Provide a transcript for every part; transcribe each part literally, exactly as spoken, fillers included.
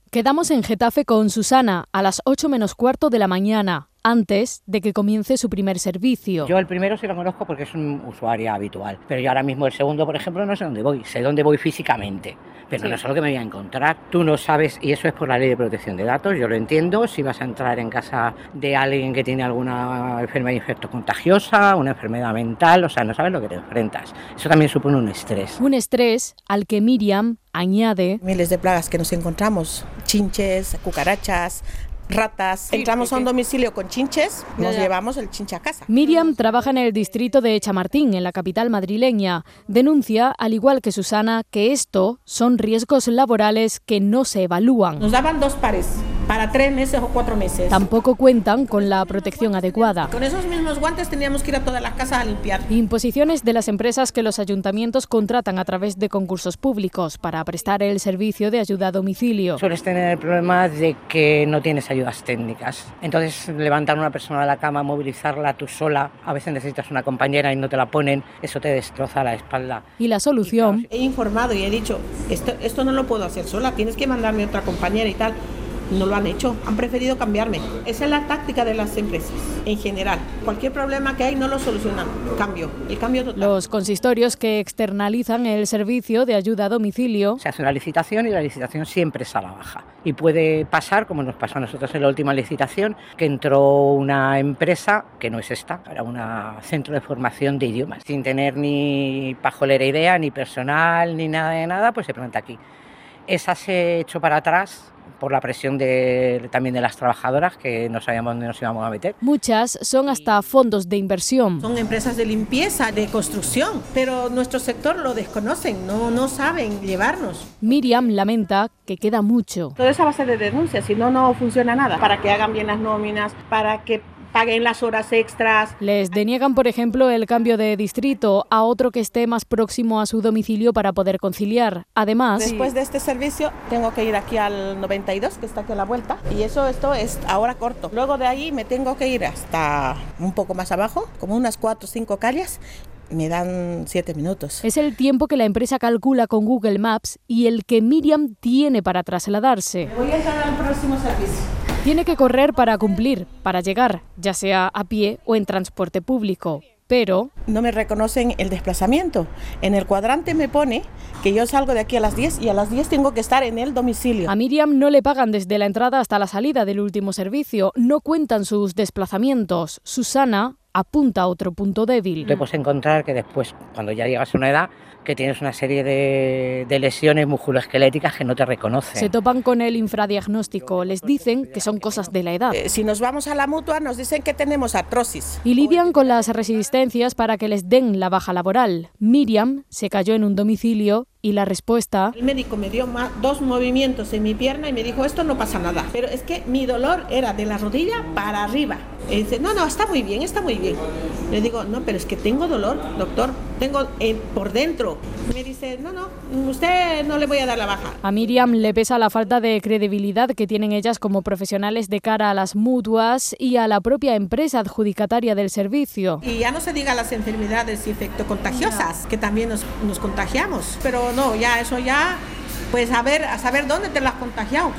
Quedamos en Getafe con Susana a las ocho menos cuarto de la mañana, antes de que comience su primer servicio. Yo el primero sí lo conozco porque es un usuario habitual, pero yo ahora mismo el segundo, por ejemplo, no sé dónde voy, sé dónde voy físicamente, pero sí. No sé lo que me voy a encontrar. Tú no sabes, y eso es por la ley de protección de datos, yo lo entiendo, si vas a entrar en casa de alguien que tiene alguna enfermedad infectocontagiosa, una enfermedad mental, o sea, no sabes lo que te enfrentas. Eso también supone un estrés. Un estrés al que Miriam añade miles de plagas que nos encontramos, chinches, cucarachas, ratas. Sí, entramos sí, sí. a un domicilio con chinches, nos ya. llevamos el chinche a casa. Miriam trabaja en el distrito de Chamartín, en la capital madrileña. Denuncia, al igual que Susana, que esto son riesgos laborales que no se evalúan. Nos daban dos pares para tres meses o cuatro meses. Tampoco cuentan con la protección adecuada. Con esos mismos guantes teníamos que ir a todas las casas a limpiar. Imposiciones de las empresas que los ayuntamientos contratan a través de concursos públicos para prestar el servicio de ayuda a domicilio. Sueles tener el problema de que no tienes ayudas técnicas. Entonces, levantar a una persona de la cama, movilizarla tú sola, a veces necesitas una compañera y no te la ponen, eso te destroza la espalda. Y la solución... He informado y he dicho, esto, esto no lo puedo hacer sola, tienes que mandarme otra compañera y tal. No lo han hecho, han preferido cambiarme. Esa es la táctica de las empresas, en general. Cualquier problema que hay no lo solucionan, cambio, el cambio total. Los consistorios que externalizan el servicio de ayuda a domicilio... Se hace una licitación y la licitación siempre es a la baja. Y puede pasar, como nos pasó a nosotros en la última licitación, que entró una empresa, que no es esta, era un centro de formación de idiomas, sin tener ni pajolera idea, ni personal, ni nada de nada, pues se planta aquí. Esa se echó para atrás por la presión de, también de las trabajadoras, que no sabíamos dónde nos íbamos a meter. Muchas son hasta fondos de inversión. Son empresas de limpieza, de construcción, pero nuestro sector lo desconocen, no, no saben llevarnos. Miriam lamenta que queda mucho. Todo es a base de denuncias, si no, no funciona nada. Para que hagan bien las nóminas, para que paguen las horas extras. Les deniegan, por ejemplo, el cambio de distrito a otro que esté más próximo a su domicilio para poder conciliar. Además... Después de este servicio tengo que ir aquí al noventa y dos, que está aquí a la vuelta, y eso esto es ahora corto. Luego de ahí me tengo que ir hasta un poco más abajo, como unas cuatro o cinco calles. Me dan siete minutos. Es el tiempo que la empresa calcula con Google Maps y el que Miriam tiene para trasladarse. Me voy a entrar al próximo servicio. Tiene que correr para cumplir, para llegar, ya sea a pie o en transporte público, pero... No me reconocen el desplazamiento. En el cuadrante me pone que yo salgo de aquí a las diez y a las diez tengo que estar en el domicilio. A Miriam no le pagan desde la entrada hasta la salida del último servicio, no cuentan sus desplazamientos. Susana apunta a otro punto débil. Te puedes encontrar que después, cuando ya llegas a una edad, que tienes una serie de, de lesiones musculoesqueléticas que no te reconocen. Se topan con el infradiagnóstico, les dicen que son cosas de la edad. Eh, si nos vamos a la mutua nos dicen que tenemos artrosis. Y lidian con las resistencias para que les den la baja laboral. Miriam se cayó en un domicilio y la respuesta... El médico me dio dos movimientos en mi pierna y me dijo, esto no pasa nada. Pero es que mi dolor era de la rodilla para arriba. Y dice, no, no, está muy bien, está muy bien. Le digo, no, pero es que tengo dolor, doctor, tengo eh, por dentro. Me dice, no, no, usted no le voy a dar la baja. A Miriam le pesa la falta de credibilidad que tienen ellas como profesionales de cara a las mutuas y a la propia empresa adjudicataria del servicio. Y ya no se diga las enfermedades infectocontagiosas, que también nos, nos contagiamos, pero no, ya eso ya, pues a ver, a saber dónde te lo has contagiado.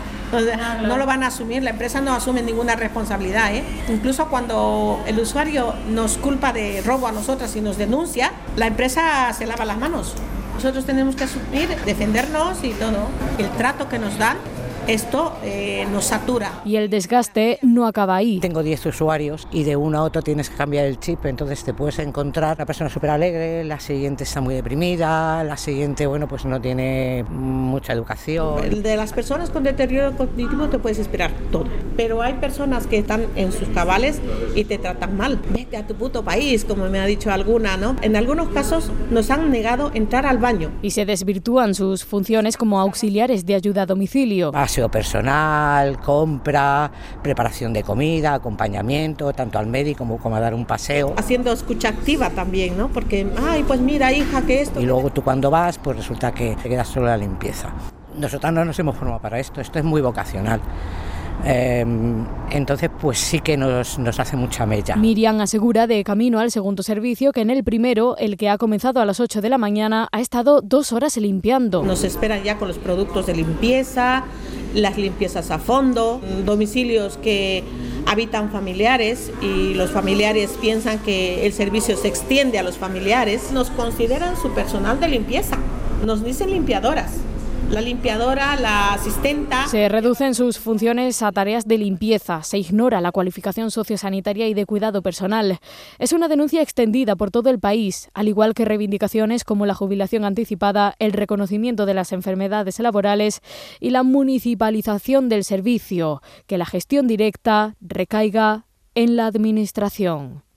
No lo van a asumir, la empresa no asume ninguna responsabilidad, ¿eh? Incluso cuando el usuario nos culpa de robo a nosotras y nos denuncia, la empresa se lava las manos. Nosotros tenemos que asumir, defendernos y todo. El trato que nos dan, esto eh, nos satura. Y el desgaste no acaba ahí. Tengo diez usuarios y de uno a otro tienes que cambiar el chip, entonces te puedes encontrar una persona súper alegre, la siguiente está muy deprimida, la siguiente, bueno, pues no tiene mucha educación. El de las personas con deterioro cognitivo te puedes esperar todo, pero hay personas que están en sus cabales y te tratan mal. Vete a tu puto país, como me ha dicho alguna, ¿no? En algunos casos nos han negado entrar al baño. Y se desvirtúan sus funciones como auxiliares de ayuda a domicilio. Aseo personal, compra, preparación de comida, acompañamiento, tanto al médico como, como a dar un paseo. Haciendo escucha activa también, ¿no? Porque, ay, pues mira, hija, que esto... Y luego tú cuando vas, pues resulta que te quedas solo la limpieza. Nosotros no nos hemos formado para esto, esto es muy vocacional. Eh, entonces pues sí que nos, nos hace mucha mella. Miriam asegura de camino al segundo servicio que en el primero, el que ha comenzado a las ocho de la mañana, ha estado dos horas limpiando. Nos esperan ya con los productos de limpieza, las limpiezas a fondo, domicilios que habitan familiares y los familiares piensan que el servicio se extiende a los familiares. Nos consideran su personal de limpieza, nos dicen limpiadoras. La limpiadora, la asistenta. Se reducen sus funciones a tareas de limpieza, se ignora la cualificación sociosanitaria y de cuidado personal. Es una denuncia extendida por todo el país, al igual que reivindicaciones como la jubilación anticipada, el reconocimiento de las enfermedades laborales y la municipalización del servicio, que la gestión directa recaiga en la Administración.